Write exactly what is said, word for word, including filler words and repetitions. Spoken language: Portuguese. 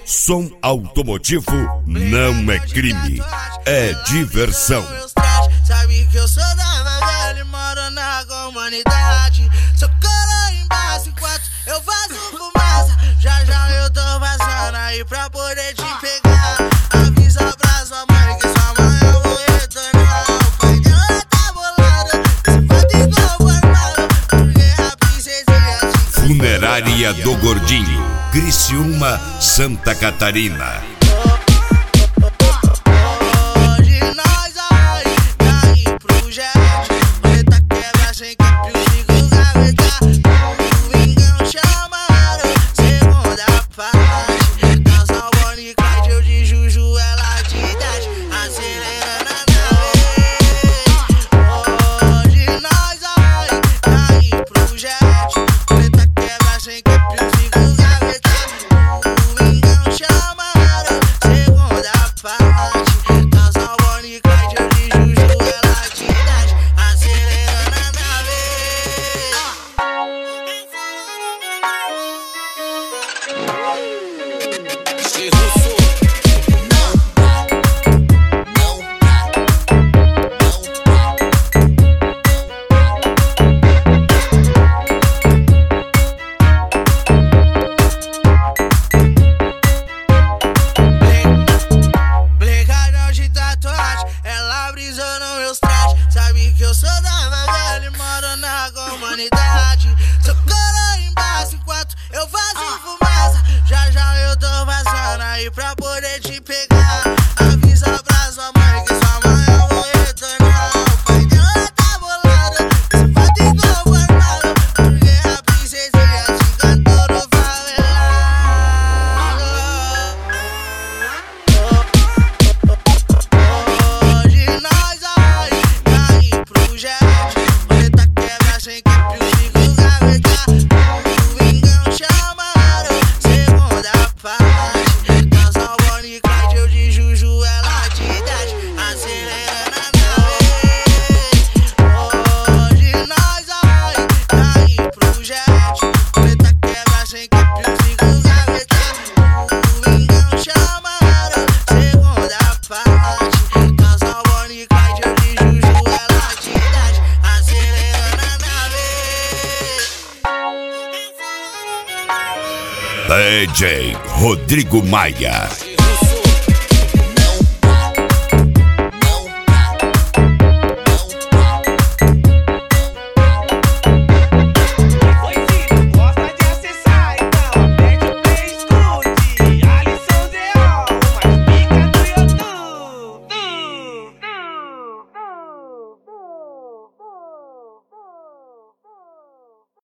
som automotivo não é crime, é diversão. Sabe que eu sou da Magali, moro na comunidade. Sou cola embaixo enquanto eu faço fumaça. Já já eu tô passando aí pra poder te pegar. Avisa pra sua mãe que sua mãe eu vou retornar. O pai dela tá bolado, esse fato inconformado, porque a princesinha te... Funerária do Gordinho, Criciúma, Santa Catarina. Sabe que eu sou da Magali, moro na comunidade. Sou cola embaixo enquanto eu faço fumaça. Já já eu tô passando aí pra poder te pegar. Avisa pra sua mãe que sua mãe eu vou retornar. O pai dela tá bolado, esse fato inconformado, porque a princesinha te cantou no favelado. Hoje nós vai cair pro jet. Roleta quebra sem que precisa gavetar. O Vingão chamaram, segunda parte. Casal Bonnie e Clyde, eu de Juju, ela de idade. Acelerando a nave. Hoje nós vai cair pro jet. Roleta quebra sem que precisa gavetar. O Vingão chamaram, segunda parte. Casal Bonnie e Clyde, eu de Juju, ela de idade. Acelerando a nave. D J Rodrigo Maia.